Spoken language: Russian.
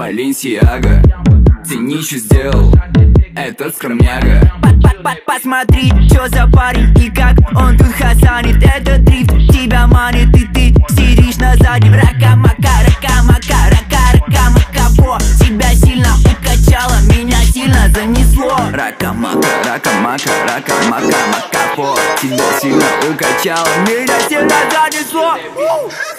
Баленсиага, ценищу сделал этот скромняга. Посмотри, чё за парень и как он тут хасанит. Этот дрифт тебя манит, и ты сидишь на заднем. Рака-мака, рака-мака, рака-рака-мака. Во, тебя сильно укачало, меня сильно занесло. Рака-мака, рака-мака, рака-мака-мака. Во, тебя сильно укачало, меня сильно занесло.